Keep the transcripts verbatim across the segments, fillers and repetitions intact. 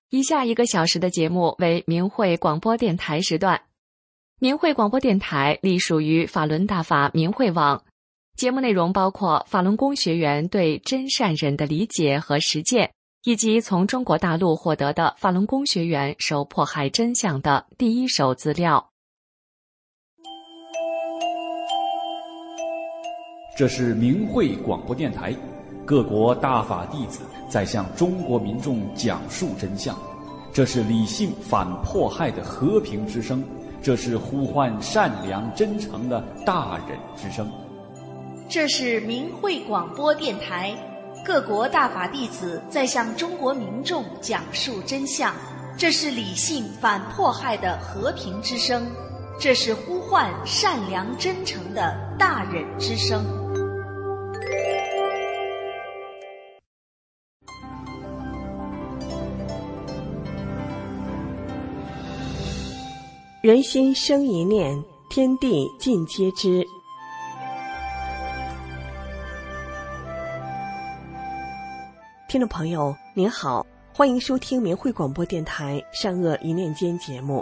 以下一个小时的节目为明慧广播电台时段。明慧广播电台隶属于法轮大法明慧网，节目内容包括法轮功学员对真善忍的理解和实践，以及从中国大陆获得的法轮功学员受迫害真相的第一手资料。 这是明慧广播电台，各国大法弟子在向中国民众讲述真相，这是理性反迫害的和平之声，这是呼唤善良真诚的大忍之声。 这是明慧广播电台，各国大法弟子在向中国民众讲述真相，这是理性反迫害的和平之声，这是呼唤善良真诚的大忍之声。 人心生一念，天地尽皆知。听众朋友您好，欢迎收听明慧广播电台善恶一念间节目。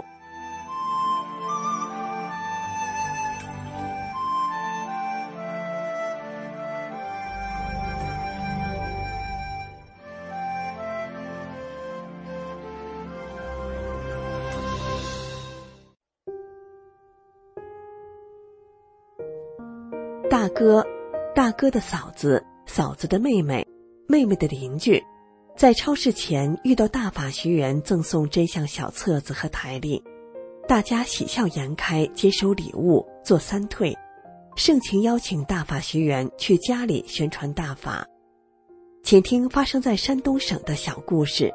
大哥，大哥的嫂子，嫂子的妹妹，妹妹的邻居，在超市前遇到大法学员赠送真相小册子和台历，大家喜笑颜开，接收礼物，做三退，盛情邀请大法学员去家里宣传大法。请听发生在山东省的小故事。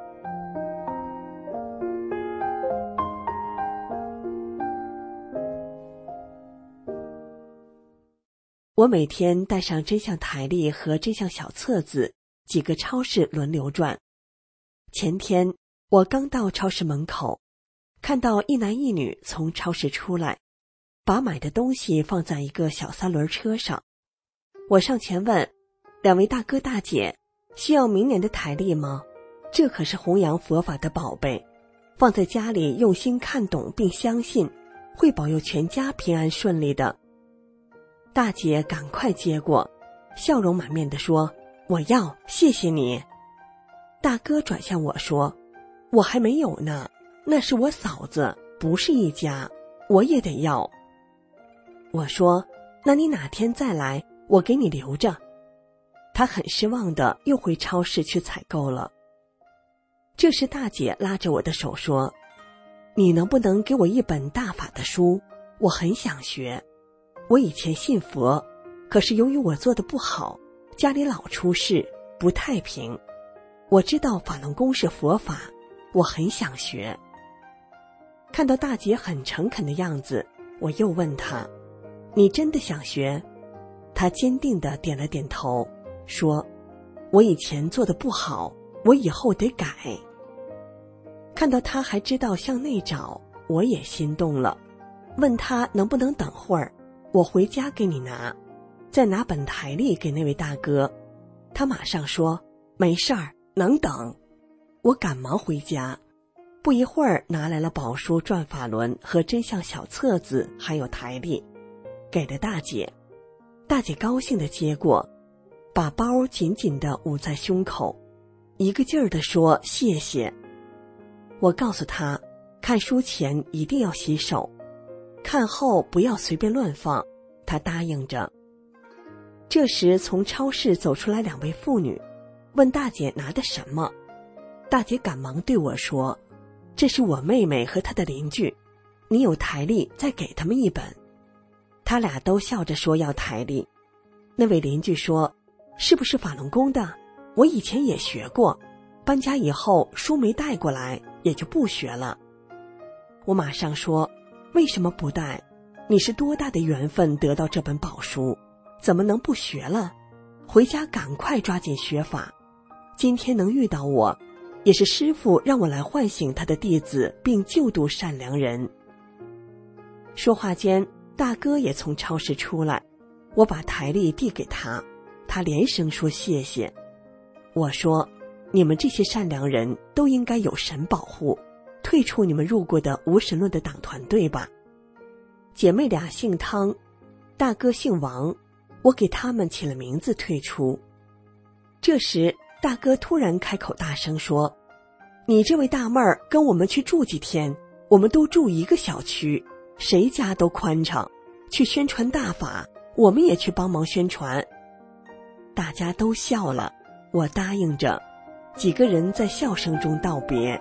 我每天带上真相台历和真相小册子，几个超市轮流转。前天我刚到超市门口，看到一男一女从超市出来，把买的东西放在一个小三轮车上。我上前问，两位大哥大姐，需要明年的台历吗？这可是弘扬佛法的宝贝，放在家里用心看懂并相信，会保佑全家平安顺利的。大姐赶快接过，笑容满面地说，我要，谢谢你。大哥转向我说，我还没有呢，那是我嫂子，不是一家，我也得要。我说，那你哪天再来，我给你留着。他很失望的又回超市去采购了。这时大姐拉着我的手说，你能不能给我一本大法的书，我很想学。我以前信佛，可是由于我做得不好，家里老出事，不太平。我知道法轮功是佛法，我很想学。看到大姐很诚恳的样子，我又问她，你真的想学？她坚定地点了点头，说，我以前做得不好，我以后得改。看到她还知道向内找，我也心动了，问她能不能等会儿，我回家给你拿，再拿本台历给那位大哥。他马上说，没事儿，能等。我赶忙回家，不一会儿拿来了宝书转法轮和真相小册子，还有台历，给了大姐。大姐高兴地接过，把包紧紧地捂在胸口，一个劲儿地说谢谢。我告诉她，看书前一定要洗手，看后不要随便乱放，他答应着。这时从超市走出来两位妇女，问大姐拿的什么。大姐赶忙对我说，这是我妹妹和她的邻居，你有台历再给他们一本。他俩都笑着说要台历。那位邻居说，是不是法轮功的？我以前也学过，搬家以后书没带过来，也就不学了。我马上说，为什么不带？你是多大的缘分得到这本宝书，怎么能不学了？回家赶快抓紧学法。今天能遇到我，也是师父让我来唤醒他的弟子，并救度善良人。说话间，大哥也从超市出来，我把台历递给他，他连声说谢谢。我说， 你们这些善良人都应该有神保护，退出你们入过的无神论的党团队吧。姐妹俩姓汤，大哥姓王，我给他们起了名字退出。这时大哥突然开口大声说，你这位大妹儿跟我们去住几天，我们都住一个小区，谁家都宽敞，去宣传大法，我们也去帮忙宣传。大家都笑了，我答应着，几个人在笑声中道别。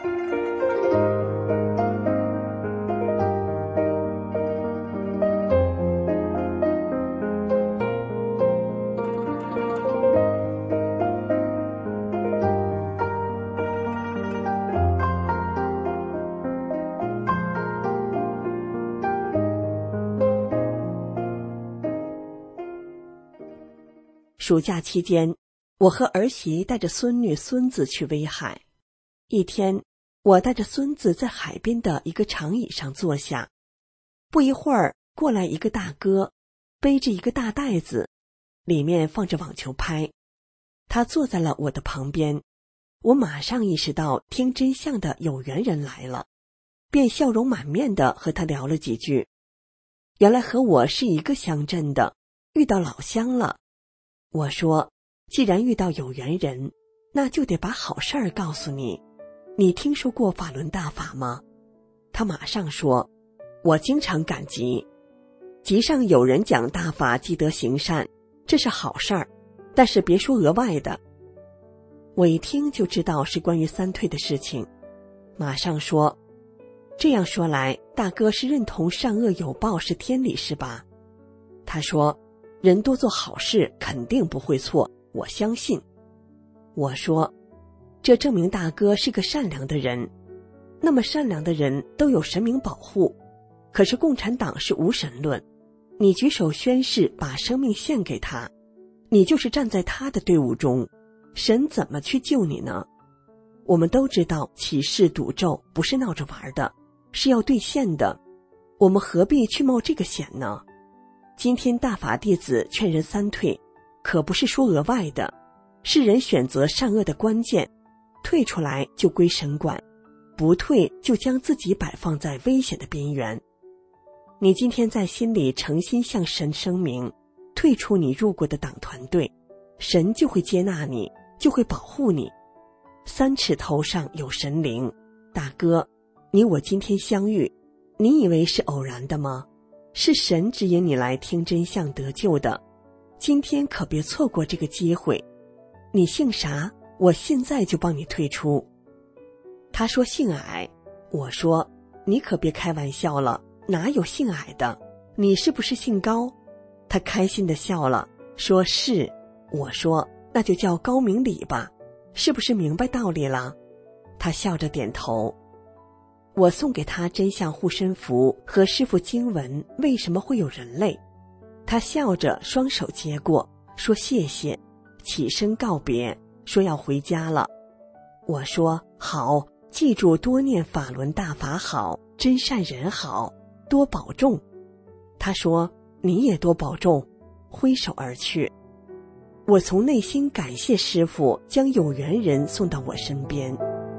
暑假期间，我和儿媳带着孙女孙子去威海。一天，我带着孙子在海边的一个长椅上坐下，不一会儿过来一个大哥，背着一个大袋子，里面放着网球拍。他坐在了我的旁边，我马上意识到听真相的有缘人来了，便笑容满面地和他聊了几句。原来和我是一个乡镇的，遇到老乡了。我说，既然遇到有缘人，那就得把好事儿告诉你。你听说过法轮大法吗？他马上说，我经常赶集，集上有人讲大法积德行善，这是好事儿，但是别说额外的。我一听就知道是关于三退的事情，马上说，这样说来，大哥是认同善恶有报是天理是吧？他说，人多做好事肯定不会错，我相信。我说，这证明大哥是个善良的人。那么善良的人都有神明保护，可是共产党是无神论，你举手宣誓把生命献给他，你就是站在他的队伍中，神怎么去救你呢？我们都知道起誓赌咒不是闹着玩的，是要兑现的，我们何必去冒这个险呢？今天大法弟子劝人三退，可不是说额外的，是人选择善恶的关键，退出来就归神管，不退就将自己摆放在危险的边缘。你今天在心里诚心向神声明，退出你入过的党团队，神就会接纳你，就会保护你。三尺头上有神灵，大哥，你我今天相遇，你以为是偶然的吗？是神指引你来听真相得救的，今天可别错过这个机会。你姓啥？我现在就帮你退出。他说姓矮，我说你可别开玩笑了，哪有姓矮的？你是不是姓高？他开心地笑了，说是。我说那就叫高明礼吧，是不是明白道理了？他笑着点头。我送给他真相护身符和师父经文为什么会有人类，他笑着双手接过，说谢谢，起身告别，说要回家了。我说好，记住多念法轮大法好，真善人好，多保重。他说你也多保重，挥手而去。我从内心感谢师父将有缘人送到我身边。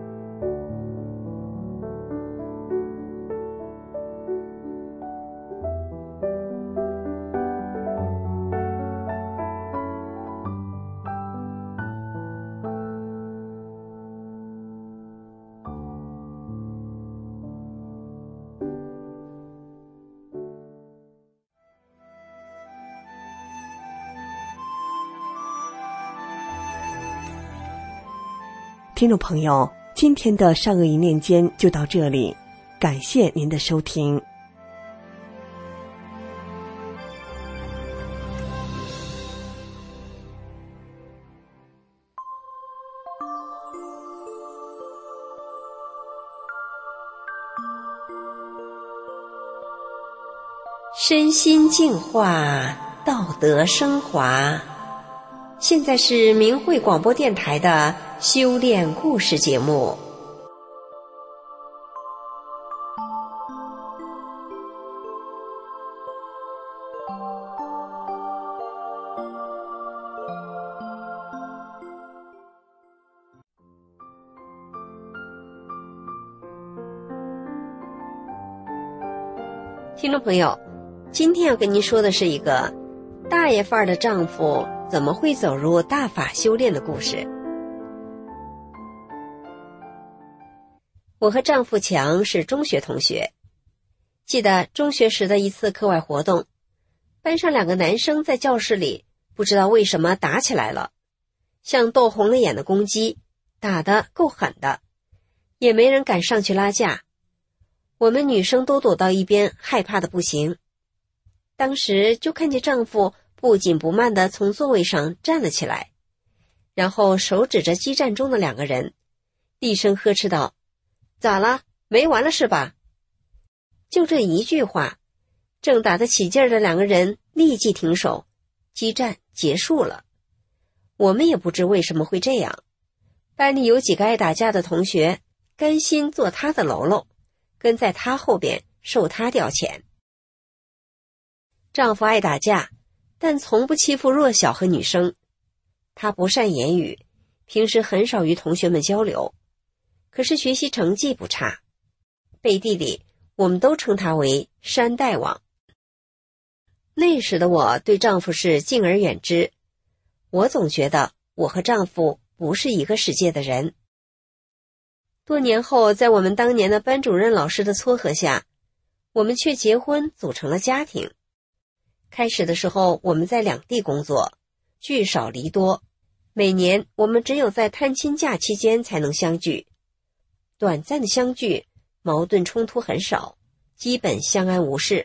听众朋友，今天的善恶一念间就到这里，感谢您的收听。 身心净化，道德升华。现在是明慧广播电台的修炼故事节目。 听众朋友，今天要跟您说的是一个大爷范儿的丈夫怎么会走入大法修炼的故事。我和丈夫强是中学同学，记得中学时的一次课外活动，班上两个男生在教室里不知道为什么打起来了，像斗红了眼的公鸡，打得够狠的，也没人敢上去拉架。我们女生都躲到一边，害怕的不行。当时就看见丈夫不紧不慢地从座位上站了起来，然后手指着激战中的两个人，厉声呵斥道：咋了？没完了是吧？就这一句话，正打得起劲儿的两个人立即停手，激战结束了。我们也不知为什么会这样，班里有几个爱打架的同学甘心做他的喽喽，跟在他后边受他调遣。丈夫爱打架，但从不欺负弱小和女生。他不善言语，平时很少与同学们交流，可是学习成绩不差。背地里我们都称他为山大王。那时的我对丈夫是敬而远之，我总觉得我和丈夫不是一个世界的人。多年后，在我们当年的班主任老师的撮合下，我们却结婚组成了家庭。开始的时候我们在两地工作，聚少离多，每年我们只有在探亲假期间才能相聚。短暂的相聚，矛盾冲突很少，基本相安无事。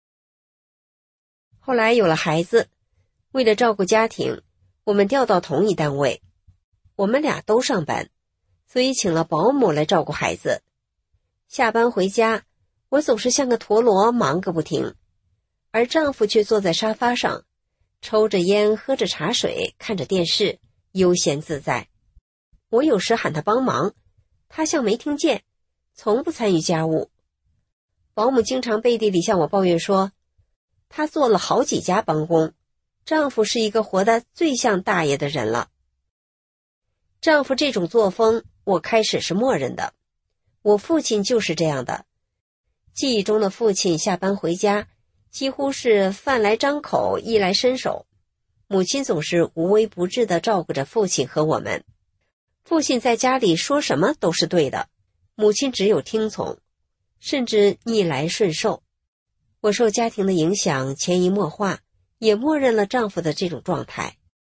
后来有了孩子，为了照顾家庭，我们调到同一单位，我们俩都上班，所以请了保姆来照顾孩子。下班回家，我总是像个陀螺忙个不停，而丈夫却坐在沙发上，抽着烟，喝着茶水，看着电视，悠闲自在。我有时喊他帮忙，他像没听见，从不参与家务。保姆经常背地里向我抱怨说，她做了好几家帮工，丈夫是一个活得最像大爷的人了。丈夫这种作风，我开始是默认的。我父亲就是这样的。记忆中的父亲下班回家，几乎是饭来张口，衣来伸手。母亲总是无微不至地照顾着父亲和我们。父亲在家里说什么都是对的，母亲只有听从，甚至逆来顺受。我受家庭的影响，潜移默化，也默认了丈夫的这种状态。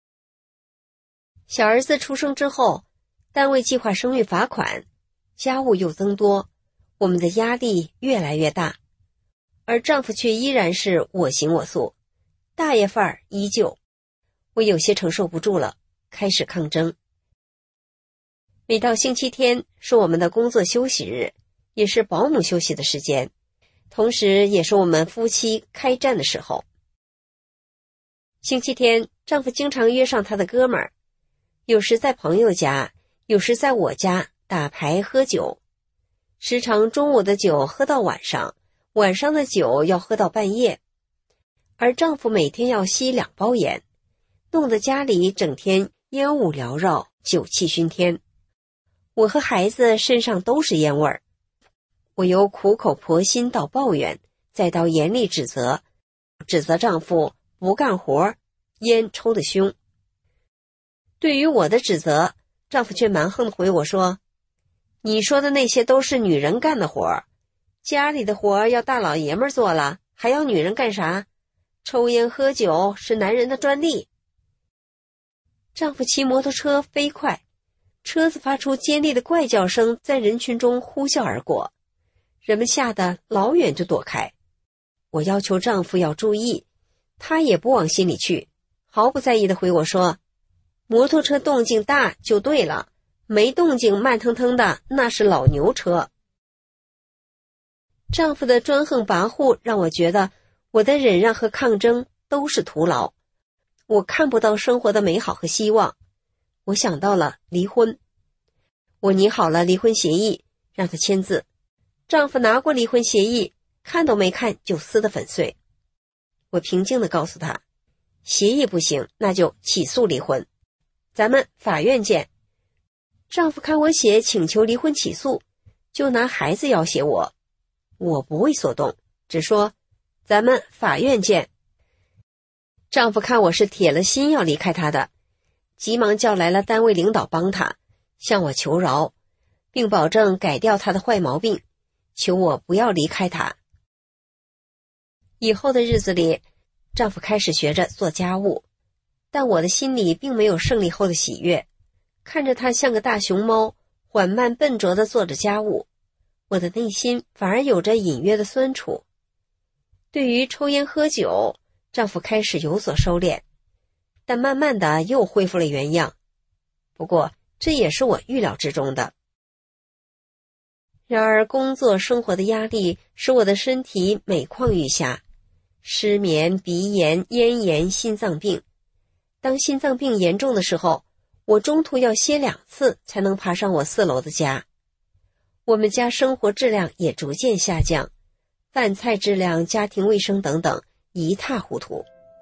小儿子出生之后，单位计划生育罚款，家务又增多，我们的压力越来越大，而丈夫却依然是我行我素，大爷范儿依旧。我有些承受不住了，开始抗争。每到星期天是我们的工作休息日，也是保姆休息的时间，同时也是我们夫妻开战的时候。星期天，丈夫经常约上他的哥们儿，有时在朋友家，有时在我家打牌喝酒，时常中午的酒喝到晚上，晚上的酒要喝到半夜。而丈夫每天要吸两包烟，弄得家里整天烟雾缭绕，酒气熏天。我和孩子身上都是烟味儿。我由苦口婆心到抱怨，再到严厉指责，指责丈夫不干活，烟抽得凶。对于我的指责，丈夫却蛮横地回我说，你说的那些都是女人干的活，家里的活要大老爷们做了，还要女人干啥？抽烟喝酒是男人的专利。丈夫骑摩托车飞快，车子发出尖利的怪叫声，在人群中呼啸而过，人们吓得老远就躲开。我要求丈夫要注意，他也不往心里去，毫不在意地回我说，摩托车动静大就对了，没动静慢腾腾的那是老牛车。丈夫的专横跋扈让我觉得我的忍让和抗争都是徒劳，我看不到生活的美好和希望。我想到了离婚，我拟好了离婚协议，让他签字。丈夫拿过离婚协议，看都没看就撕得粉碎。我平静地告诉他，协议不行，那就起诉离婚，咱们法院见。丈夫看我写请求离婚起诉，就拿孩子要挟我。我不为所动，只说咱们法院见。丈夫看我是铁了心要离开他的，急忙叫来了单位领导帮他，向我求饶，并保证改掉他的坏毛病，求我不要离开他。以后的日子里，丈夫开始学着做家务，但我的心里并没有胜利后的喜悦，看着他像个大熊猫，缓慢笨拙地做着家务，我的内心反而有着隐约的酸楚。对于抽烟喝酒，丈夫开始有所收敛，但慢慢的又恢复了原样。不过这也是我预料之中的。然而工作生活的压力使我的身体每况愈下，失眠、鼻炎、咽炎、心脏病。当心脏病严重的时候，我中途要歇两次才能爬上我四楼的家。我们家生活质量也逐渐下降，饭菜质量、家庭卫生等等一塌糊涂。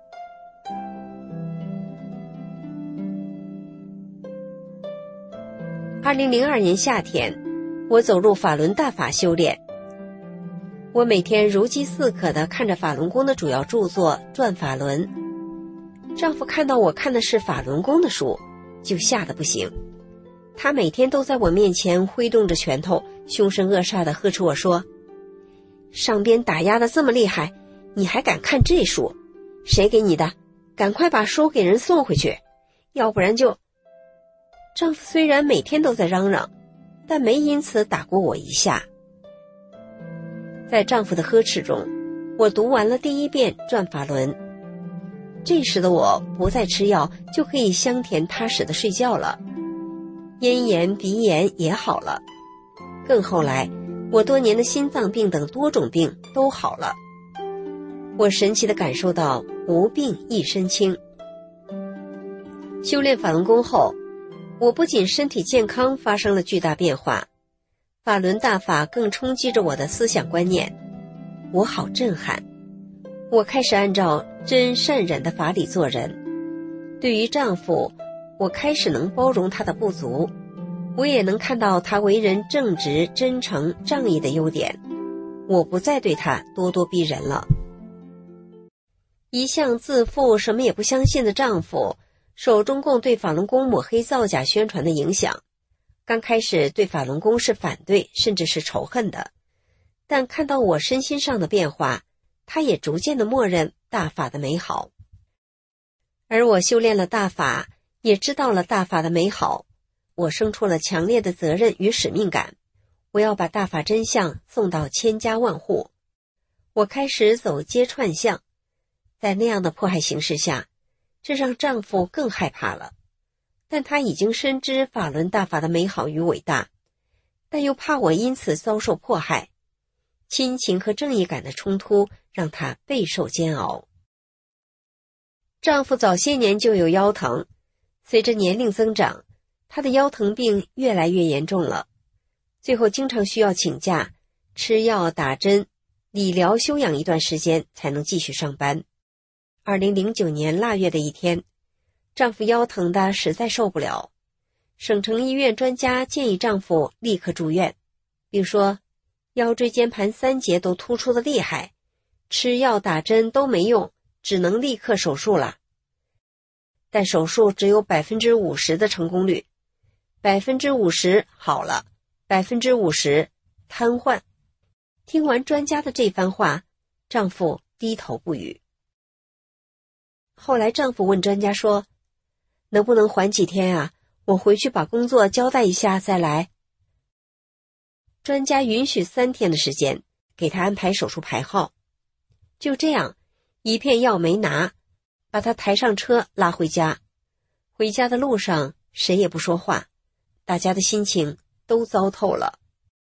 二零零二年夏天，我走入法轮大法修炼。我每天如饥似渴地看着法轮功的主要著作《转法轮》。丈夫看到我看的是法轮功的书，就吓得不行。他每天都在我面前挥动着拳头，凶神恶煞地呵斥我说：上边打压得这么厉害，你还敢看这书？谁给你的？赶快把书给人送回去，要不然就……丈夫虽然每天都在嚷嚷，但没因此打过我一下。在丈夫的呵斥中，我读完了第一遍《转法轮》。这时的我不再吃药，就可以香甜踏实地睡觉了，咽炎、鼻炎也好了。更后来，我多年的心脏病等多种病都好了。我神奇地感受到无病一身轻。修炼法轮功后，我不仅身体健康发生了巨大变化，法轮大法更冲击着我的思想观念。我好震撼。我开始按照真善忍的法理做人。对于丈夫，我开始能包容他的不足，我也能看到他为人正直、真诚、仗义的优点。我不再对他咄咄逼人了。一向自负、什么也不相信的丈夫，受中共对法轮功抹黑造假宣传的影响，刚开始对法轮功是反对，甚至是仇恨的。但看到我身心上的变化，他也逐渐的默认大法的美好。而我修炼了大法，也知道了大法的美好，我生出了强烈的责任与使命感。我要把大法真相送到千家万户。我开始走街串巷，在那样的迫害形势下，这让丈夫更害怕了。但他已经深知法轮大法的美好与伟大，但又怕我因此遭受迫害。亲情和正义感的冲突让他备受煎熬。丈夫早些年就有腰疼，随着年龄增长，他的腰疼病越来越严重了，最后经常需要请假，吃药打针，理疗休养一段时间才能继续上班。二零零九年腊月的一天，丈夫腰疼的实在受不了，省城医院专家建议丈夫立刻住院，并说腰椎间盘三节都突出的厉害，吃药打针都没用，只能立刻手术了。但手术只有 百分之五十 的成功率， 百分之五十 好了， 百分之五十 瘫痪。听完专家的这番话，丈夫低头不语。后来丈夫问专家说，能不能缓几天啊？我回去把工作交代一下再来。专家允许三天的时间，给他安排手术排号。就这样，一片药没拿，把他抬上车拉回家。回家的路上，谁也不说话，大家的心情都糟透了。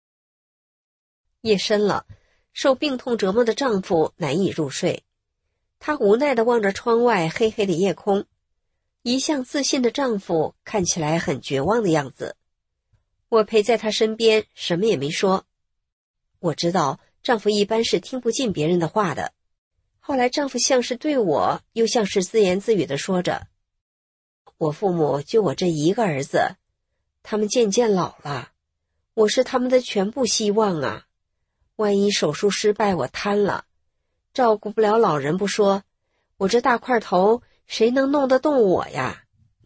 夜深了，受病痛折磨的丈夫难以入睡，他无奈地望着窗外黑黑的夜空。一向自信的丈夫看起来很绝望的样子。我陪在他身边，什么也没说。我知道丈夫一般是听不进别人的话的。后来丈夫像是对我，又像是自言自语地说着，我父母就我这一个儿子，他们渐渐老了，我是他们的全部希望啊。万一手术失败，我瘫了， 照顾不了老人不说，我这大块头谁能弄得动我呀？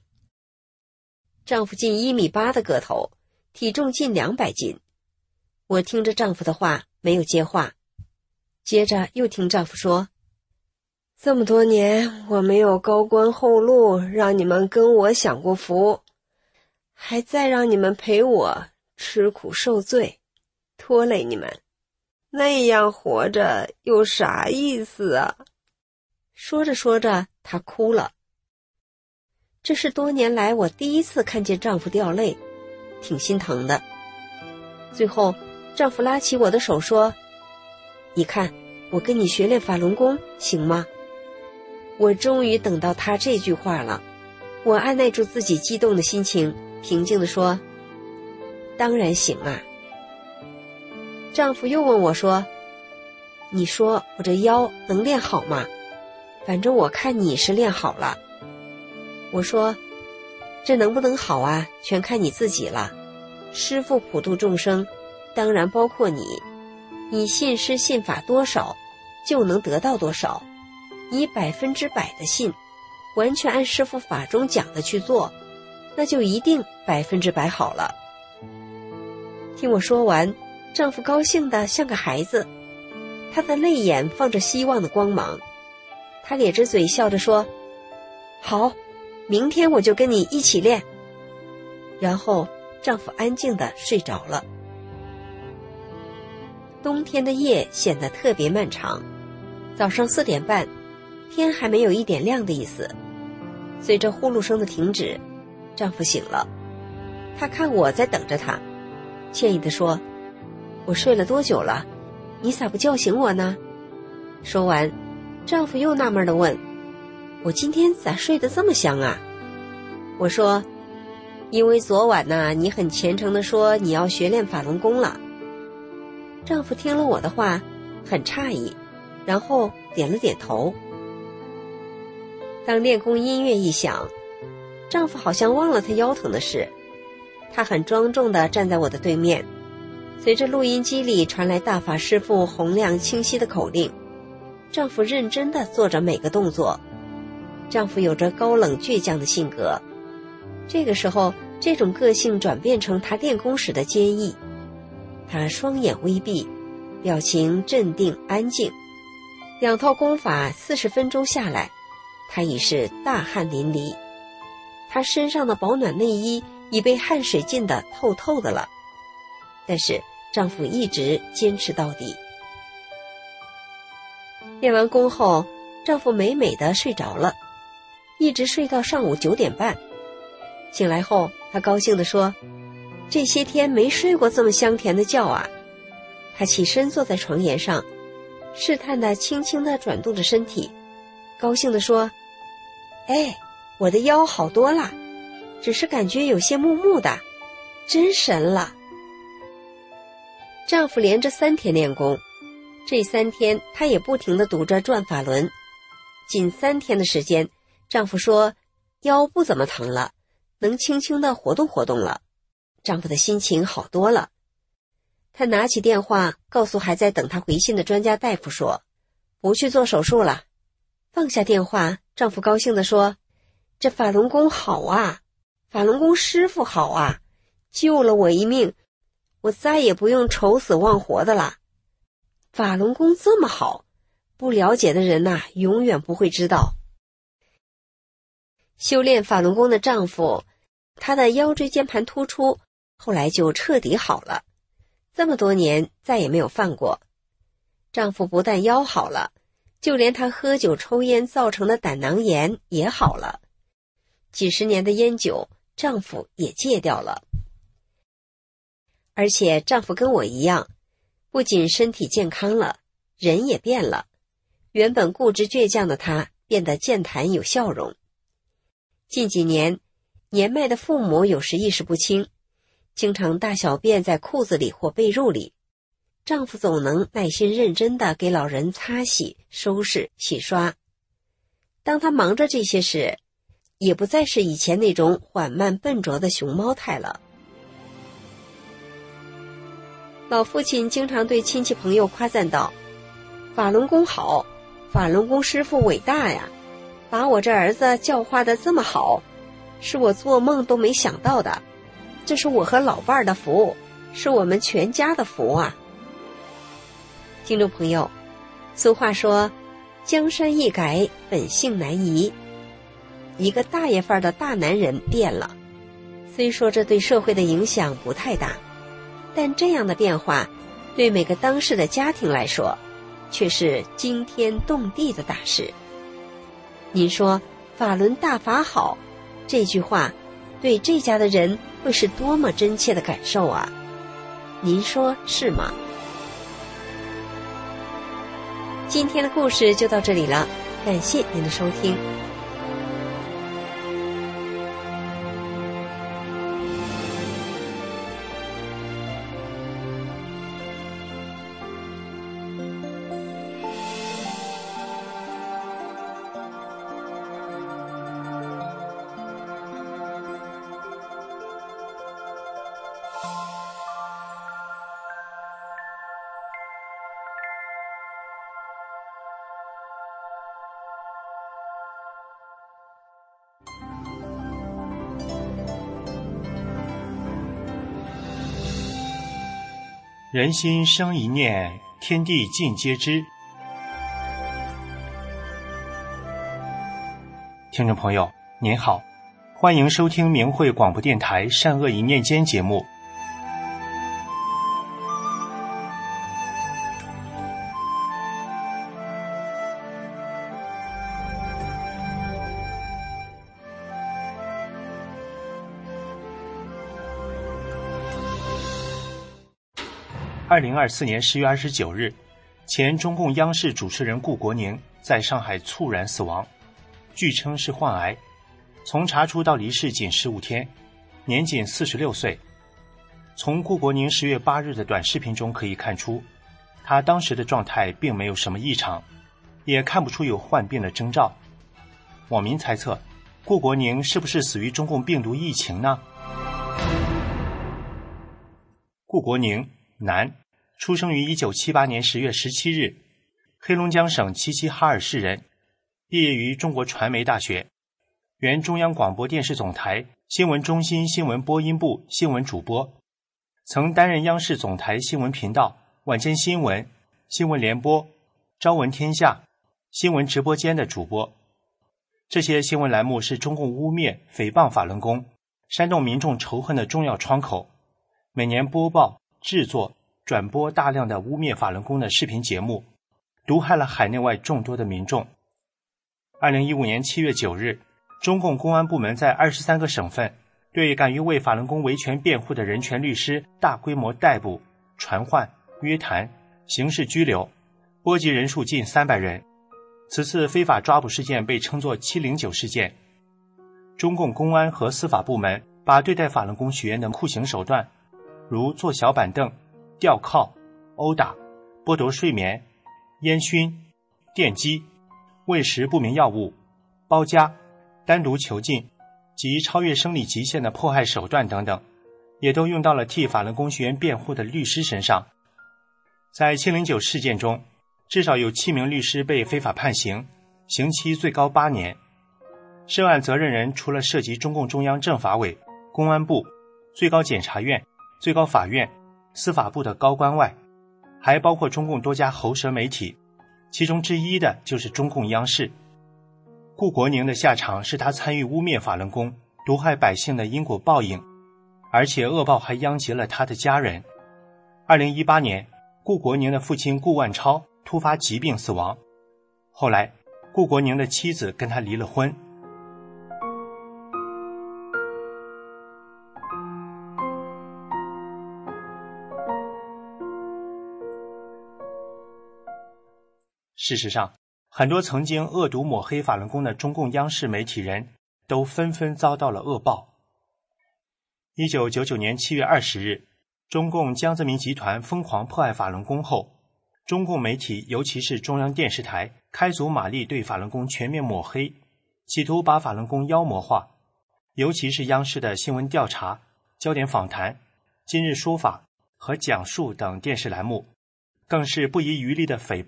丈夫近一米八的个头，体重近两百斤。我听着丈夫的话，没有接话。接着又听丈夫说，这么多年我没有高官厚禄，让你们跟我享过福，还再让你们陪我吃苦受罪，拖累你们，那样活着有啥意思啊？说着说着，她哭了。这是多年来我第一次看见丈夫掉泪，挺心疼的。最后丈夫拉起我的手说，你看，我跟你学练法轮功行吗？我终于等到他这句话了，我按耐住自己激动的心情，平静地说，当然行啊。丈夫又问我说，你说我这腰能练好吗？反正我看你是练好了。我说，这能不能好啊，全看你自己了。师父普度众生，当然包括你，你信师信法多少，就能得到多少。你百分之百的信，完全按师父法中讲的去做，那就一定百分之百好了。听我说完，丈夫高兴得像个孩子，他的泪眼放着希望的光芒。他咧着嘴笑着说，好，明天我就跟你一起练。然后丈夫安静地睡着了。冬天的夜显得特别漫长，早上四点半，天还没有一点亮的意思。随着呼噜声的停止，丈夫醒了，他看我在等着他，歉意地说，我睡了多久了？你咋不叫醒我呢？说完，丈夫又纳闷地问，我今天咋睡得这么香啊？我说，因为昨晚呢，你很虔诚地说你要学练法轮功了。丈夫听了我的话，很诧异，然后点了点头。当练功音乐一响，丈夫好像忘了他腰疼的事，他很庄重地站在我的对面，随着录音机里传来大法师父洪亮清晰的口令，丈夫认真地做着每个动作。丈夫有着高冷倔强的性格，这个时候这种个性转变成他练功时的坚毅。他双眼微闭，表情镇定安静。两套功法四十分钟下来，他已是大汗淋漓，他身上的保暖内衣已被汗水浸得透透的了。但是丈夫一直坚持到底。练完功后，丈夫美美地睡着了，一直睡到上午九点半。醒来后，他高兴地说，这些天没睡过这么香甜的觉啊。他起身坐在床沿上，试探地轻轻地转动着身体，高兴地说，哎，我的腰好多了，只是感觉有些木木的，真神了。丈夫连着三天练功，这三天他也不停地读着转法轮。仅三天的时间，丈夫说腰不怎么疼了，能轻轻地活动活动了。丈夫的心情好多了。他拿起电话告诉还在等他回信的专家大夫说，不去做手术了。放下电话，丈夫高兴地说，这法轮功好啊，法轮功师傅好啊，救了我一命，我再也不用愁死忘活的了。法轮功这么好，不了解的人呐、啊，永远不会知道。修炼法轮功的丈夫，他的腰椎间盘突出，后来就彻底好了，这么多年再也没有犯过。丈夫不但腰好了，就连他喝酒抽烟造成的胆囊炎也好了。几十年的烟酒，丈夫也戒掉了。而且丈夫跟我一样，不仅身体健康了，人也变了。原本固执倔强的他，变得健谈有笑容。近几年，年迈的父母有时意识不清，经常大小便在裤子里或被褥里，丈夫总能耐心认真地给老人擦洗、收拾、洗刷。当他忙着这些时，也不再是以前那种缓慢笨拙的熊猫态了。老父亲经常对亲戚朋友夸赞道，法轮功好， 法轮功师父伟大呀，把我这儿子教化得这么好，是我做梦都没想到的。这是我和老伴儿的福，是我们全家的福啊。听众朋友，俗话说江山易改，本性难移。一个大爷范儿的大男人变了，虽说这对社会的影响不太大，但这样的变化对每个当事的家庭来说却是惊天动地的大事。您说法轮大法好，这句话对这家的人会是多么真切的感受啊，您说是吗？今天的故事就到这里了，感谢您的收听。 人心生一念，天地尽皆知。听众朋友您好，欢迎收听明慧广播电台善恶一念间节目。二零二四年十月二十九日，前中共央视主持人顾国宁在上海猝然死亡，据称是患癌，从查出到离世仅十五天，年仅四十六岁。从顾国宁十月八日的短视频中可以看出，他当时的状态并没有什么异常，也看不出有患病的征兆。网民猜测，顾国宁是不是死于中共病毒疫情呢？顾国宁，男，出生于一九七八年十月十七日，黑龙江省齐齐哈尔市人，毕业于中国传媒大学，原中央广播电视总台新闻中心新闻播音部新闻主播，曾担任央视总台新闻频道、晚间新闻、新闻联播、朝闻天下、新闻直播间的主播。这些新闻栏目是中共污蔑、诽谤法轮功、煽动民众仇恨的重要窗口，每年播报、制作、转播大量的污蔑法轮功的视频节目，毒害了海内外众多的民众。二零一五年七月九日，中共公安部门在二十三个省份对敢于为法轮功维权辩护的人权律师大规模逮捕、传唤、约谈、刑事拘留，波及人数近三百人。此次非法抓捕事件被称作七零九事件。中共公安和司法部门把对待法轮功学员的酷刑手段，如坐小板凳、吊铐、殴打、剥夺睡眠、烟熏、电击、喂食不明药物、包夹、单独囚禁及超越生理极限的迫害手段等等，也都用到了替法轮功学员辩护的律师身上。在七零九事件中，至少有七名律师被非法判刑，刑期最高八年。涉案责任人除了涉及中共中央政法委、公安部、最高检察院、最高法院、司法部的高官外，还包括中共多家喉舌媒体，其中之一的就是中共央视。顾国宁的下场是他参与污蔑法轮功、毒害百姓的因果报应，而且恶报还殃及了他的家人。二零一八年，顾国宁的父亲顾万超突发疾病死亡，后来顾国宁的妻子跟他离了婚。事实上，很多曾经恶毒抹黑法轮功的中共央视媒体人都纷纷遭到了恶报。一九九九年七月二十日，中共江泽民集团疯狂迫害法轮功后，中共媒体尤其是中央电视台开足马力对法轮功全面抹黑，企图把法轮功妖魔化。尤其是央视的新闻调查、焦点访谈、今日说法和讲述等电视栏目，更是不遗余力的诽谤、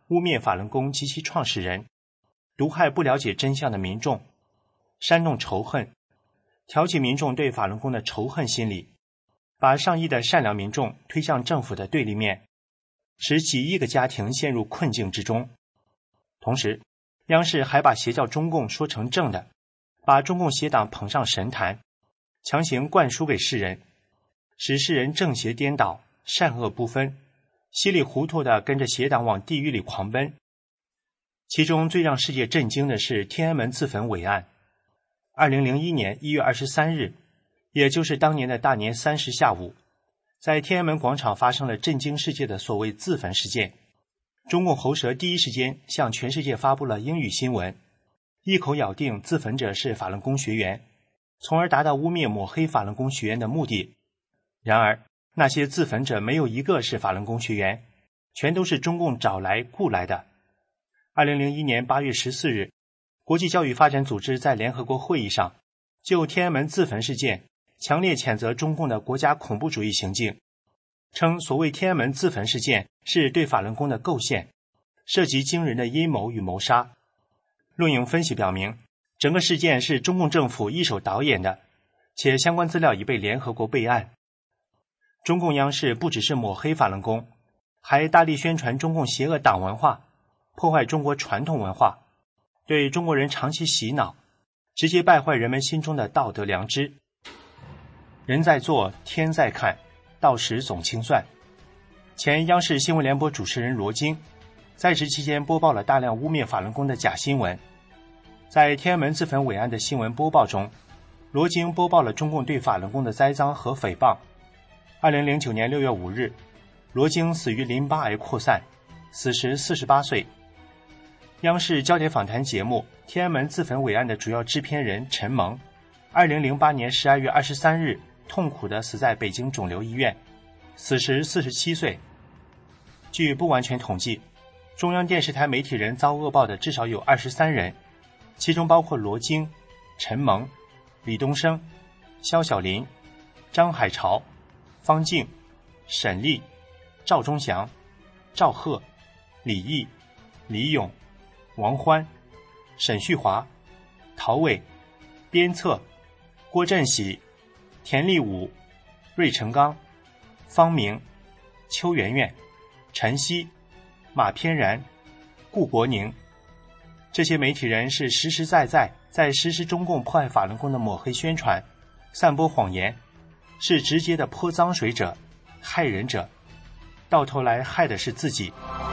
污蔑法轮功及其创始人，毒害不了解真相的民众，煽动仇恨，挑起民众对法轮功的仇恨心理，把上亿的善良民众推向政府的对立面，使几亿个家庭陷入困境之中。同时，央视还把邪教中共说成正的，把中共邪党捧上神坛，强行灌输给世人，使世人正邪颠倒，善恶不分，稀里糊涂地跟着邪党往地狱里狂奔。其中最让世界震惊的是天安门自焚伪案。二零零一年一月二十三日，也就是当年的大年三十下午，在天安门广场发生了震惊世界的所谓自焚事件。中共喉舌第一时间向全世界发布了英语新闻，一口咬定自焚者是法轮功学员，从而达到污蔑抹黑法轮功学员的目的。然而，那些自焚者没有一个是法轮功学员，全都是中共找来雇来的。二零零一年八月十四日，国际教育发展组织在联合国会议上就天安门自焚事件强烈谴责中共的国家恐怖主义行径，称所谓天安门自焚事件是对法轮功的构陷，涉及惊人的阴谋与谋杀。论影分析表明，整个事件是中共政府一手导演的，且相关资料已被联合国备案。中共央视不只是抹黑法轮功，还大力宣传中共邪恶党文化，破坏中国传统文化，对中国人长期洗脑，直接败坏人们心中的道德良知。人在做，天在看，到时总清算。前央视新闻联播主持人罗京在职期间播报了大量污蔑法轮功的假新闻。在天安门自焚伪案的新闻播报中，罗京播报了中共对法轮功的栽赃和诽谤。二零零九年六月五日，罗京死于淋巴癌扩散，死时四十八岁。央视焦点访谈节目《天安门自焚伪案》的主要制片人陈蒙，二零零八年十二月二十三日痛苦地死在北京肿瘤医院，死时四十七岁。据不完全统计，中央电视台媒体人遭恶报的至少有二十三人，其中包括罗京、陈蒙、李东生、肖小林、张海潮、方静、沈丽、赵忠祥、赵贺、李毅、李勇、王欢、沈旭华、陶伟、边策、郭振喜、田立武、芮成钢、方明、邱媛媛、陈曦、马翩然、顾国宁。这些媒体人是实实在在在实施中共迫害法轮功的抹黑宣传，散播谎言，是直接的泼脏水者、害人者，到头来害的是自己。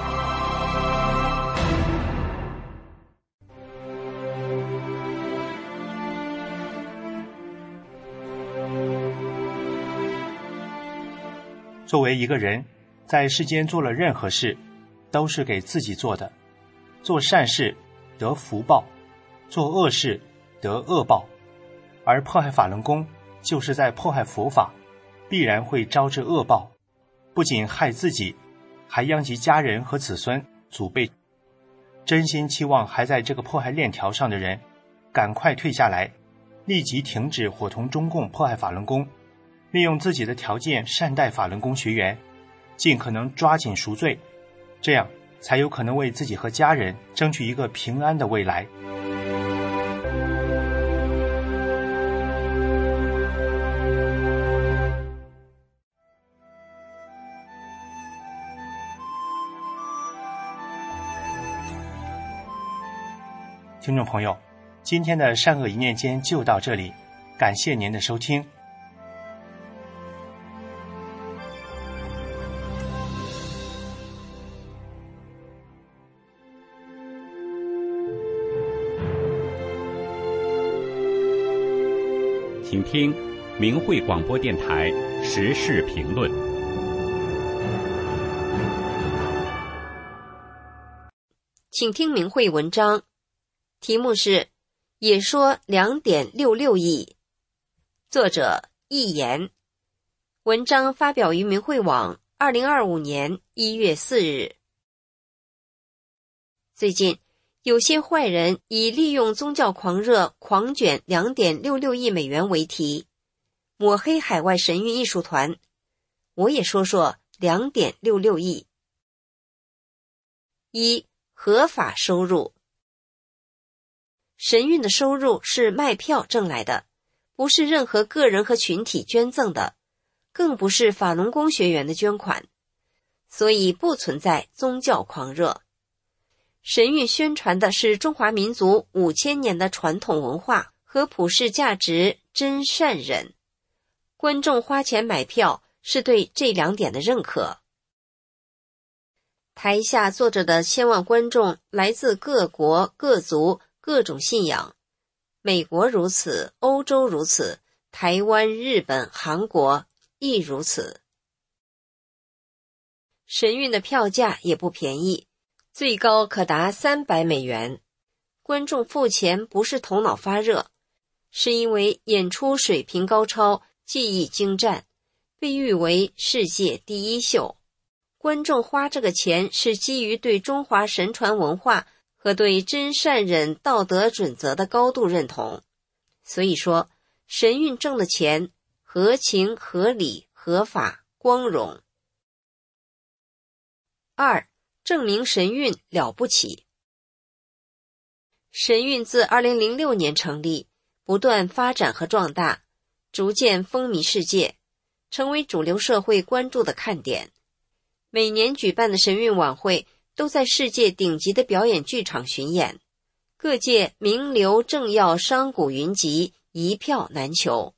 作为一个人，在世间做了任何事，都是给自己做的。做善事得福报，做恶事得恶报。而迫害法轮功，就是在迫害佛法，必然会招致恶报，不仅害自己，还殃及家人和子孙祖辈。真心期望还在这个迫害链条上的人，赶快退下来，立即停止伙同中共迫害法轮功，利用自己的条件善待法轮功学员，尽可能抓紧赎罪，这样才有可能为自己和家人争取一个平安的未来。听众朋友，今天的善恶一念间就到这里，感谢您的收听。 请听明慧广播电台时事评论。 请听明慧文章，题目是也说 两点六六亿，作者易言，文章发表于明慧网二零二五年一月四日。最近有些坏人以利用宗教狂热狂卷 两点六六亿美元为题，抹黑海外神韵艺术团。我也说说 两点六六亿。 一、合法收入。神韵的收入是卖票挣来的，不是任何个人和群体捐赠的，更不是法轮功学员的捐款，所以不存在宗教狂热。神韵宣传的是中华民族五千年的传统文化和普世价值真善忍。观众花钱买票是对这两点的认可。台下坐着的千万观众来自各国各族各种信仰，美国如此，欧洲如此，台湾、日本、韩国亦如此。神韵的票价也不便宜，最高可达三百美元。观众付钱不是头脑发热，是因为演出水平高超，技艺精湛，被誉为世界第一秀。观众花这个钱是基于对中华神传文化和对真善忍道德准则的高度认同。所以说，神韵挣的钱合情合理合法光荣。二、证明神韵了不起。神韵自二零零六年成立，不断发展和壮大，逐渐风靡世界，成为主流社会关注的看点。每年举办的神韵晚会都在世界顶级的表演剧场巡演，各界名流政要商贾云集，一票难求。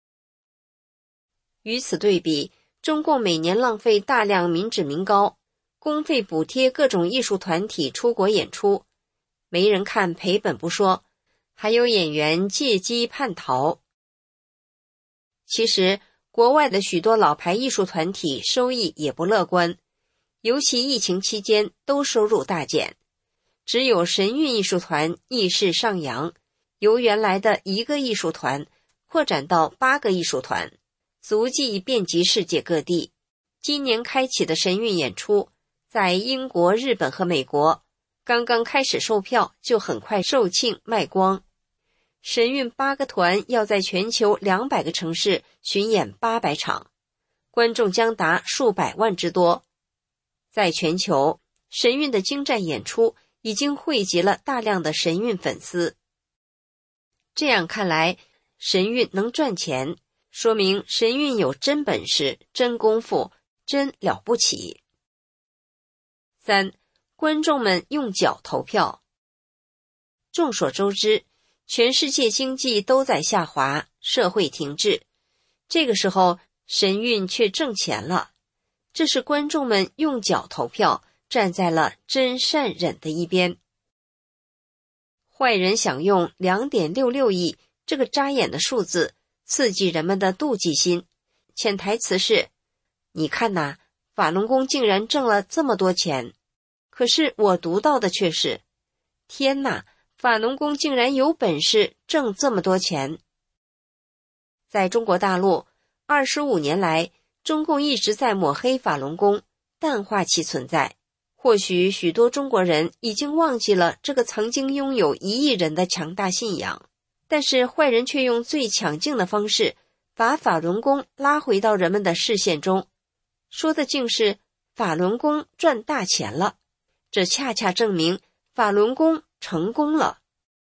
与此对比，中共每年浪费大量民脂民膏，公费补贴各种艺术团体出国演出，没人看赔本不说，还有演员借机叛逃。其实，国外的许多老牌艺术团体收益也不乐观，尤其疫情期间都收入大减。只有神韵艺术团逆势上扬，由原来的一个艺术团扩展到八个艺术团，足迹遍及世界各地。今年开启的神韵演出，在英国、日本和美国刚刚开始售票，就很快售罄卖光。神韵八个团要在全球两百个城市巡演八百场，观众将达数百万之多。在全球，神韵的精湛演出已经汇集了大量的神韵粉丝。这样看来，神韵能赚钱，说明神韵有真本事、真功夫、真了不起。三、观众们用脚投票。众所周知，全世界经济都在下滑，社会停滞，这个时候神韵却挣钱了。这是观众们用脚投票，站在了真善忍的一边。坏人想用 两点六六亿这个扎眼的数字刺激人们的妒忌心，潜台词是：你看呐，法轮功竟然挣了这么多钱。可是我读到的却是：天哪，法轮功竟然有本事挣这么多钱。在中国大陆，二十五年来，中共一直在抹黑法轮功，淡化其存在。或许许多中国人已经忘记了这个曾经拥有一亿人的强大信仰，但是坏人却用最强劲的方式把法轮功拉回到人们的视线中，说的竟是法轮功赚大钱了。这恰恰证明法轮功成功了。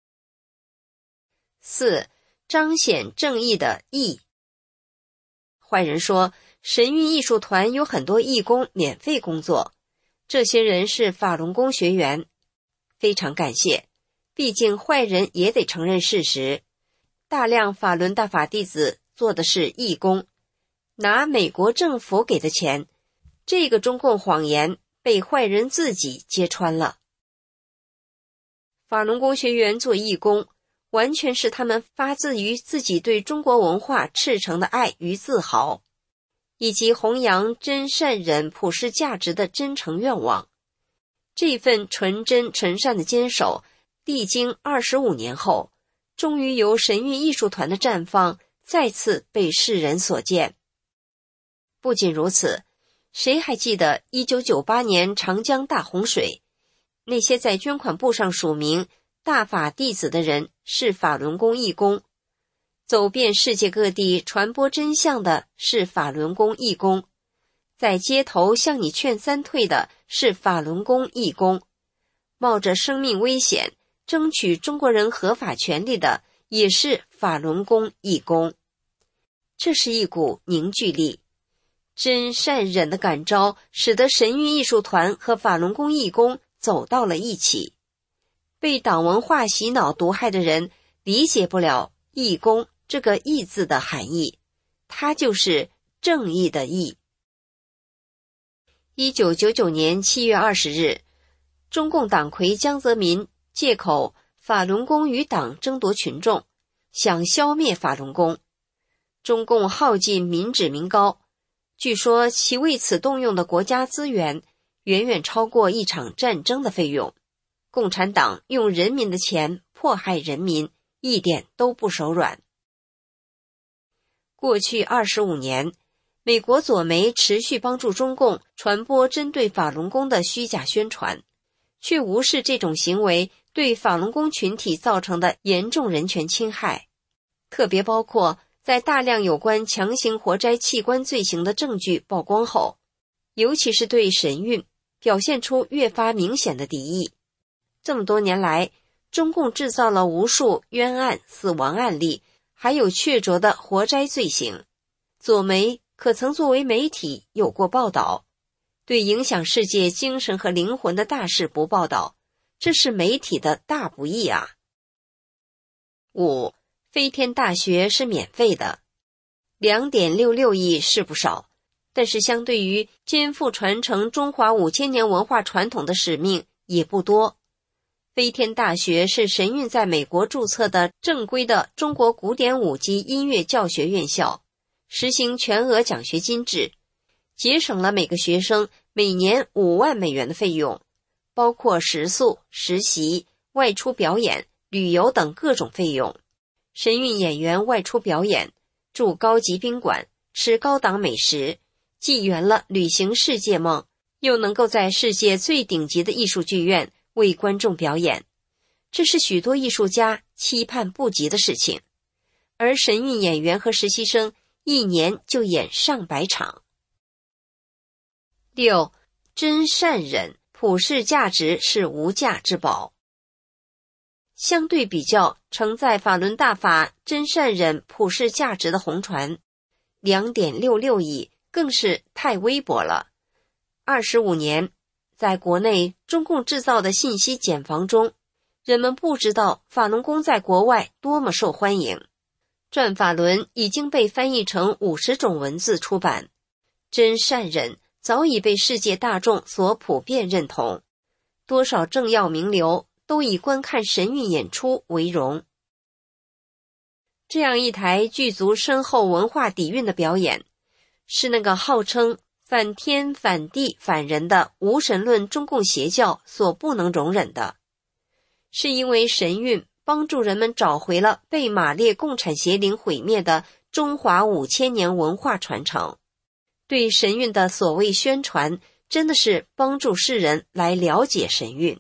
四、彰显正义的义。坏人说，神韵艺术团有很多义工免费工作，这些人是法轮功学员，非常感谢。毕竟坏人也得承认事实，大量法轮大法弟子做的是义工，拿美国政府给的钱，这个中共谎言被坏人自己揭穿了。法轮功学员做义工，完全是他们发自于自己对中国文化赤诚的爱与自豪，以及弘扬真善忍普世价值的真诚愿望。这份纯真纯善的坚守，历经二十五年后，终于由神韵艺术团的绽放再次被世人所见。不仅如此，谁还记得一九九八年长江大洪水，那些在捐款簿上署名大法弟子的人是法轮功义工，走遍世界各地传播真相的是法轮功义工，在街头向你劝三退的是法轮功义工， 冒着生命危险争取中国人合法权利的也是法轮功义工。这是一股凝聚力，真善忍的感召使得神韵艺术团和法轮功义工走到了一起。被党文化洗脑毒害的人理解不了义工这个义字的含义，它就是正义的义。一九九九年七月二十日，中共党魁江泽民借口法轮功与党争夺群众，想消灭法轮功。中共耗尽民脂民膏，据说其为此动用的国家资源远远超过一场战争的费用。共产党用人民的钱迫害人民，一点都不手软。过去二十五年，美国左媒持续帮助中共传播针对法轮功的虚假宣传，却无视这种行为对法轮功群体造成的严重人权侵害，特别包括在大量有关强行活摘器官罪行的证据曝光后，尤其是对神韵表现出越发明显的敌意。这么多年来，中共制造了无数冤案、死亡案例，还有确凿的活摘罪行。左媒可曾作为媒体有过报道？对影响世界精神和灵魂的大事不报道，这是媒体的大不义啊！五，飞天大学是免费的， 两点六六亿是不少，但是相对于肩负传承中华五千年文化传统的使命也不多。飞天大学是神韵在美国注册的正规的中国古典舞及音乐教学院校，实行全额奖学金制，节省了每个学生每年五万美元的费用，包括食宿、实习、外出表演、旅游等各种费用。神韵演员外出表演，住高级宾馆，吃高档美食，既圆了旅行世界梦，又能够在世界最顶级的艺术剧院为观众表演，这是许多艺术家期盼不及的事情。而神韵演员和实习生一年就演上百场。六，真善忍，普世价值是无价之宝。相对比较承载法轮大法真善忍普世价值的红船 两点六六亿更是太微薄了。二十五年，在国内中共制造的信息茧房中，人们不知道法轮功在国外多么受欢迎。转法轮已经被翻译成五十种文字出版，真善忍早已被世界大众所普遍认同，多少政要名流都以观看神韵演出为荣。这样一台具足深厚文化底蕴的表演，是那个号称反天反地反人的无神论中共邪教所不能容忍的。是因为神韵帮助人们找回了被马列共产邪灵毁灭的中华五千年文化传承。对神韵的所谓宣传，真的是帮助世人来了解神韵。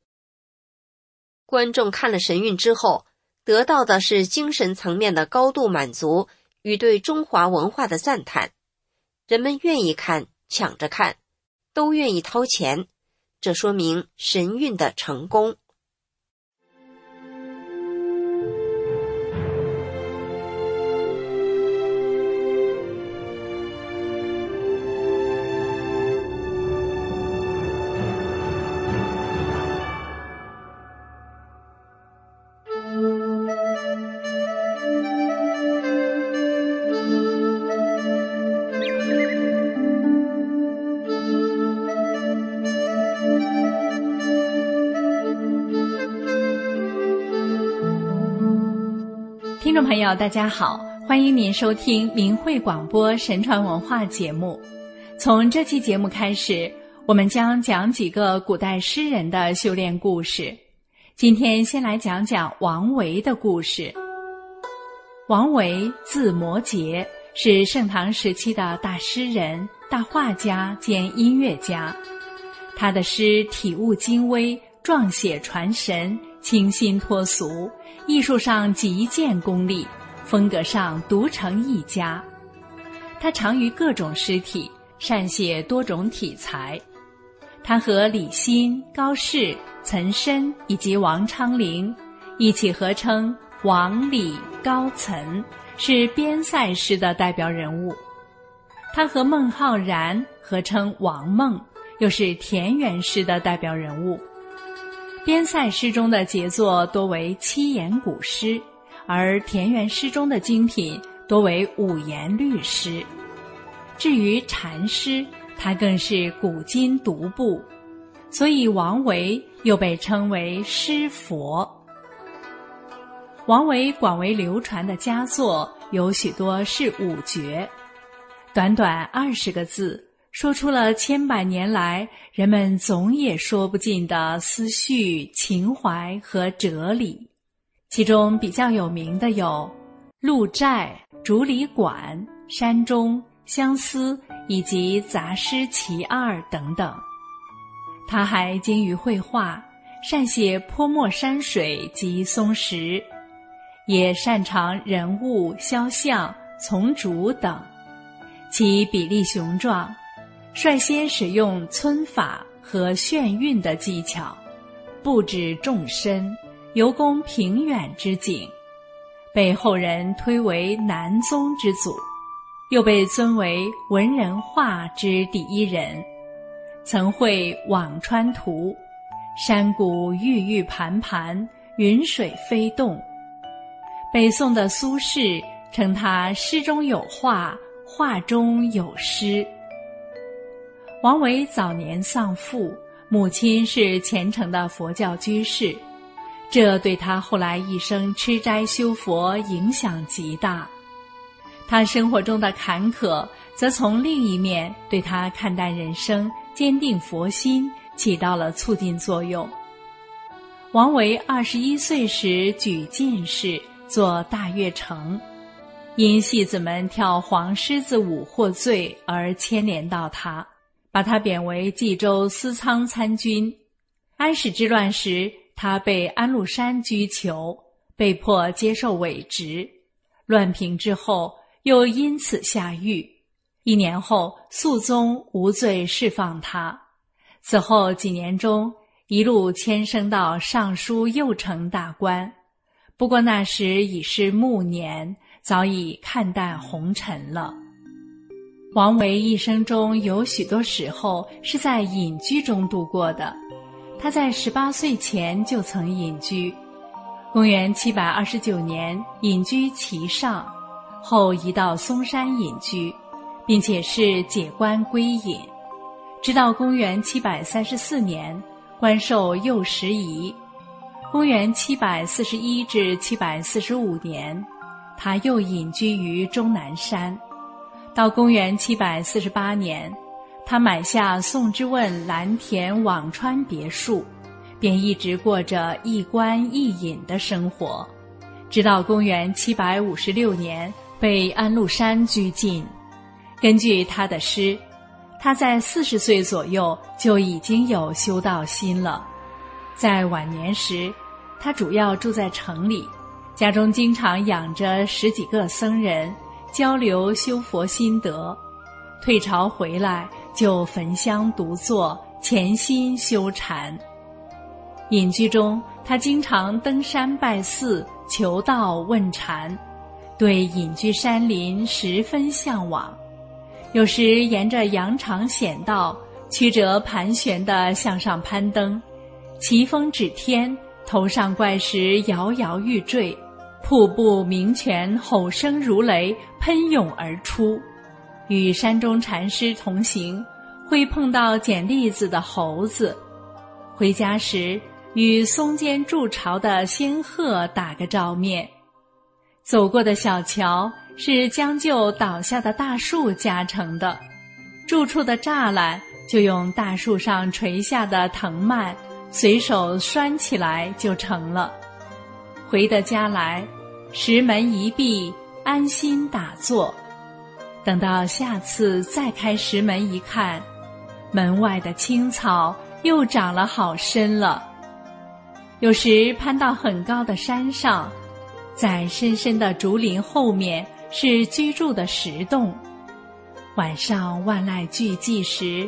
观众看了神韵之后，得到的是精神层面的高度满足与对中华文化的赞叹。人们愿意看，抢着看，都愿意掏钱，这说明神韵的成功。 听众朋友大家好，欢迎您收听明慧广播神传文化节目。从这期节目开始，我们将讲几个古代诗人的修炼故事。今天先来讲讲王维的故事。王维字摩诘，是盛唐时期的大诗人、大画家兼音乐家。他的诗体悟精微，壮写传神，清新脱俗，艺术上极见功力，风格上独成一家。他长于各种诗体，善写多种体裁。 他和李欣、高适、岑参以及王昌龄一起合称王李高岑，是边塞诗的代表人物。他和孟浩然合称王孟，又是田园诗的代表人物。边塞诗中的杰作多为七言古诗，而田园诗中的精品多为五言律诗。至于禅诗，他更是古今独步，所以王维又被称为诗佛。王维广为流传的佳作有许多是五绝，短短二十个字，说出了千百年来人们总也说不尽的思绪、情怀和哲理。其中比较有名的有鹿柴、竹里馆、山中、相思以及杂诗其二等等。他还精于绘画，善写泼墨山水及松石，也擅长人物、肖像、丛竹等。其笔力雄壮，率先使用皴法和眩晕的技巧，布置纵深，尤工平远之景，被后人推为南宗之祖，又被尊为文人画之第一人。曾绘《辋川图》，山谷郁郁盘盘，云水飞动。北宋的苏轼称他诗中有画，画中有诗。王维早年丧父，母亲是虔诚的佛教居士，这对他后来一生吃斋修佛影响极大。他生活中的坎坷，则从另一面对他看待人生、坚定佛心起到了促进作用。王维二十一岁时举进士，做大乐丞，因戏子们跳黄狮子舞获罪而牵连到他，把他贬为冀州司仓参军。安史之乱时，他被安禄山拘囚，被迫接受伪职。乱平之后，又因此下狱。一年后，肃宗无罪释放他。此后几年中，一路迁升到尚书右丞大官。不过那时已是暮年，早已看淡红尘了。王维一生中有许多时候是在隐居中度过的。他在十八岁前就曾隐居，公元七百二十九年隐居岐上，后移到嵩山隐居，并且是解官归隐，直到公元七百三十四年官授右拾遗。公元七百四十一至七百四十五年，他又隐居于终南山。到公元七百四十八年，他买下宋之问蓝田辋川别墅，便一直过着一官一隐的生活，直到公元七百五十六年被安禄山拘禁。根据他的诗，他在四十岁左右就已经有修道心了。在晚年时，他主要住在城里，家中经常养着十几个僧人，交流修佛心得。退朝回来就焚香独坐，潜心修禅。隐居中，他经常登山拜寺，求道问禅，对隐居山林十分向往。有时沿着羊肠险道，曲折盘旋地向上攀登，奇峰指天，头上怪石摇摇欲坠，瀑布鸣泉吼声如雷，喷涌而出。与山中禅师同行，会碰到捡栗子的猴子。回家时，与松间筑巢的仙鹤打个照面。走过的小桥是将就倒下的大树加成的，住处的栅栏就用大树上垂下的藤蔓随手拴起来就成了。回得家来，石门一闭，安心打坐。等到下次再开石门一看，门外的青草又长了好深了。有时攀到很高的山上，在深深的竹林后面是居住的石洞。晚上万籁俱寂时，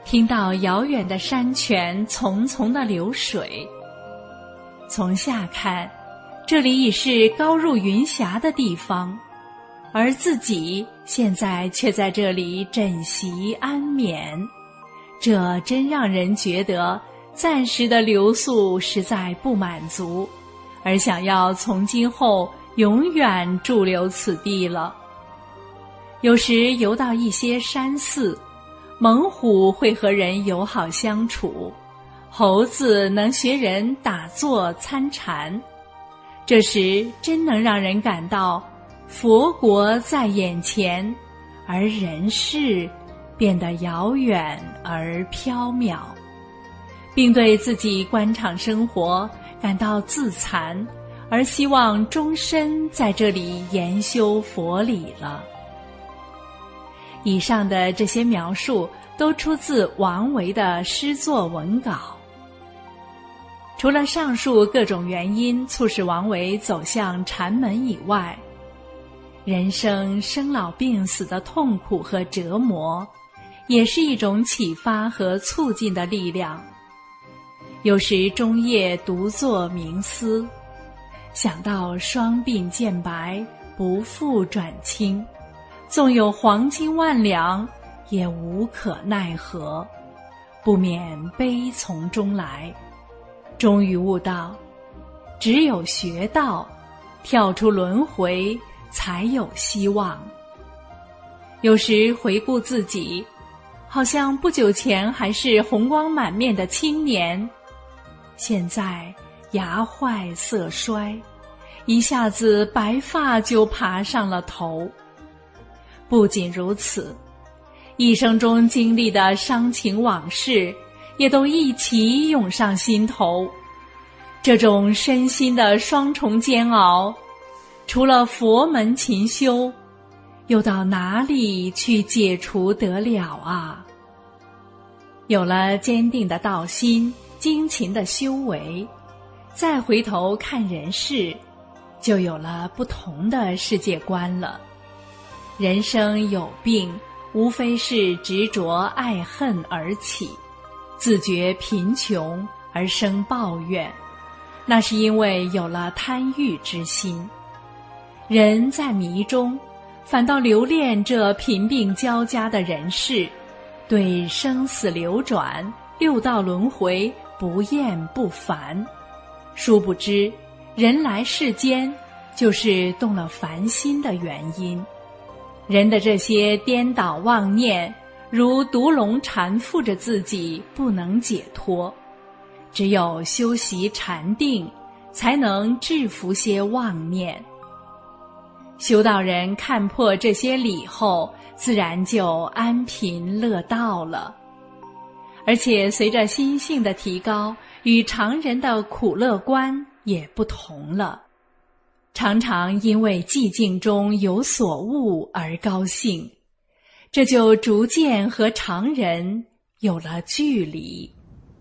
听到遥远的山泉淙淙的流水。从下看，这里已是高入云霞的地方，而自己现在却在这里枕席安眠，这真让人觉得暂时的留宿实在不满足，而想要从今后永远驻留此地了。有时游到一些山寺，猛虎会和人友好相处，猴子能学人打坐参禅，这时真能让人感到佛国在眼前，而人世变得遥远而缥缈，并对自己官场生活感到自惭，而希望终身在这里研修佛理了。以上的这些描述都出自王维的诗作文稿。除了上述各种原因促使王维走向禅门以外，人生生老病死的痛苦和折磨，也是一种启发和促进的力量。有时终夜独坐冥思，想到双鬓渐白，不复转青，纵有黄金万两，也无可奈何，不免悲从中来。终于悟到，只有学道，跳出轮回，才有希望。有时回顾自己，好像不久前还是红光满面的青年，现在牙坏色衰，一下子白发就爬上了头。不仅如此，一生中经历的伤情往事也都一起涌上心头。这种身心的双重煎熬，除了佛门勤修，又到哪里去解除得了啊？有了坚定的道心，精勤的修为，再回头看人世，就有了不同的世界观了。人生有病，无非是执着爱恨而起，自觉贫穷而生抱怨，那是因为有了贪欲之心。人在迷中，反倒留恋这贫病交加的人世，对生死流转、六道轮回不厌不烦。殊不知，人来世间就是动了凡心的原因。人的这些颠倒妄念，如毒龙缠缚着自己，不能解脱。只有修习禅定，才能制服些妄念。修道人看破这些理后，自然就安贫乐道了。而且随着心性的提高，与常人的苦乐观也不同了。常常因为寂静中有所悟而高兴，这就逐渐和常人有了距离。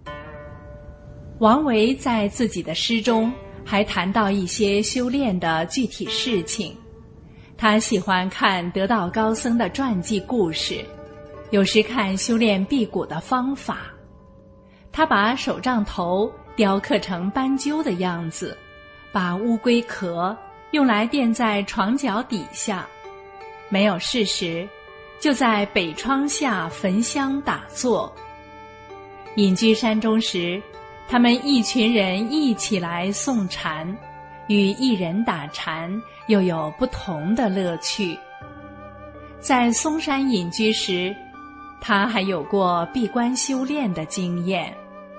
王维在自己的诗中还谈到一些修炼的具体事情。他喜欢看得道高僧的传记故事，有时看修炼辟谷的方法。他把手杖头雕刻成斑鸠的样子，把乌龟壳用来垫在床脚底下，没有事时就在北窗下焚香打坐。隐居山中时，他们一群人一起来诵禅，与一人打禅又有不同的乐趣。在嵩山隐居时，他还有过闭关修炼的经验。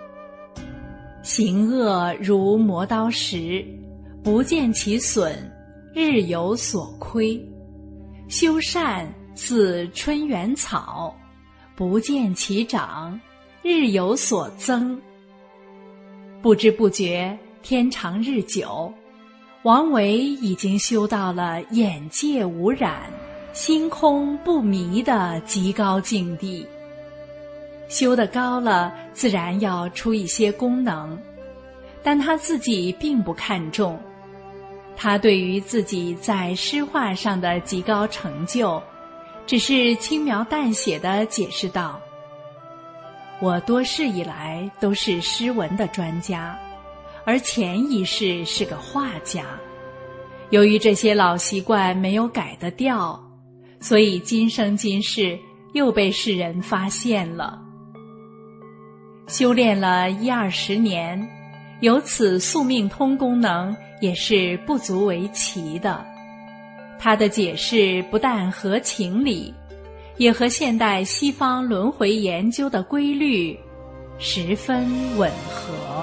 行恶如磨刀石，不见其损，日有所亏；修善似春园草，不见其长，日有所增。不知不觉，天长日久，王维已经修到了眼界无染、心空不迷的极高境地。修得高了，自然要出一些功能，但他自己并不看重。他对于自己在诗画上的极高成就，只是轻描淡写地解释道： 我多世以来都是诗文的专家，而前一世是个画家。由于这些老习惯没有改得掉，所以今生今世又被世人发现了。修炼了一二十年，有此宿命通功能也是不足为奇的。它的解释不但合情理，也和现代西方轮回研究的规律十分吻合。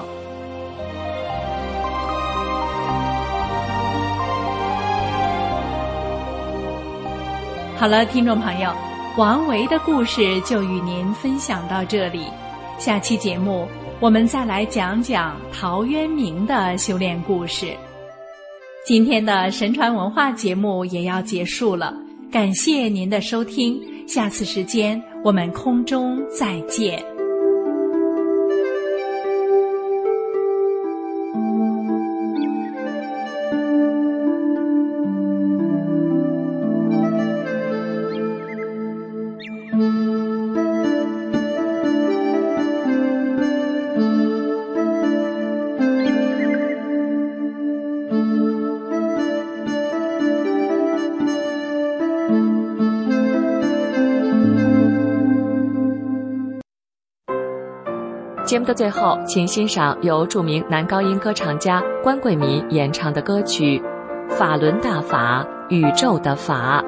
好了，听众朋友，王维的故事就与您分享到这里。下期节目我们再来讲讲陶渊明的修炼故事。今天的神传文化节目也要结束了，感谢您的收听，下次时间我们空中再见。 节目的最后，请欣赏由著名男高音歌唱家关贵民演唱的歌曲《法轮大法，宇宙的法》。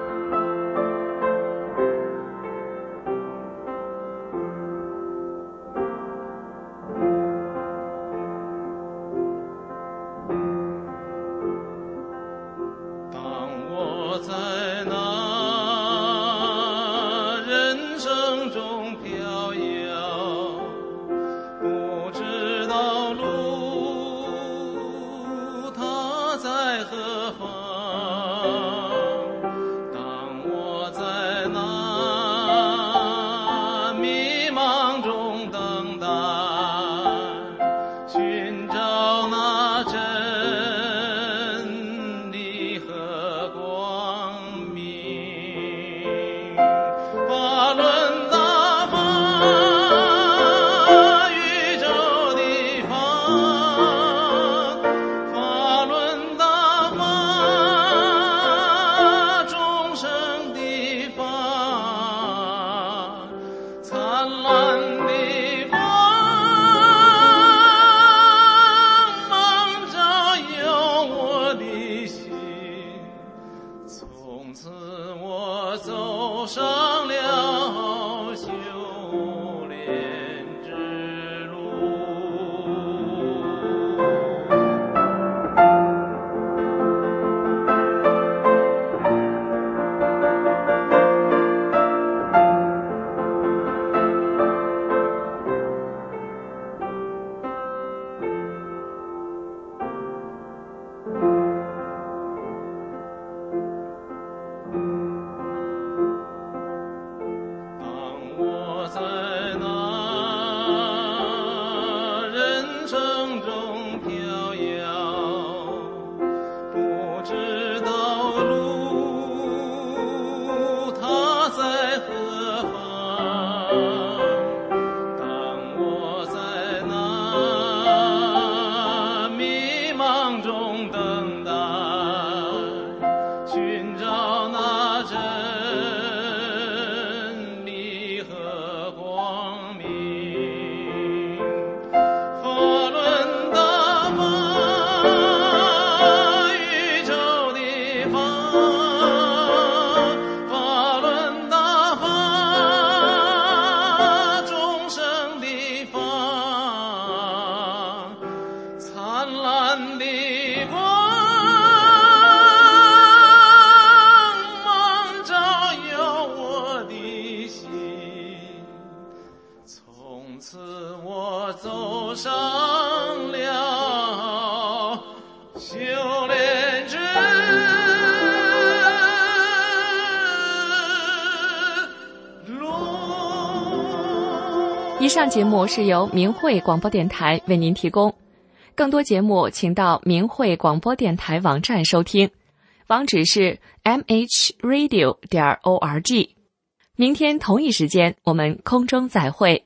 以上节目是由明慧广播电台为您提供，更多节目请到明慧广播电台网站收听，网址是 m h radio 点 org。明天同一时间我们空中再会。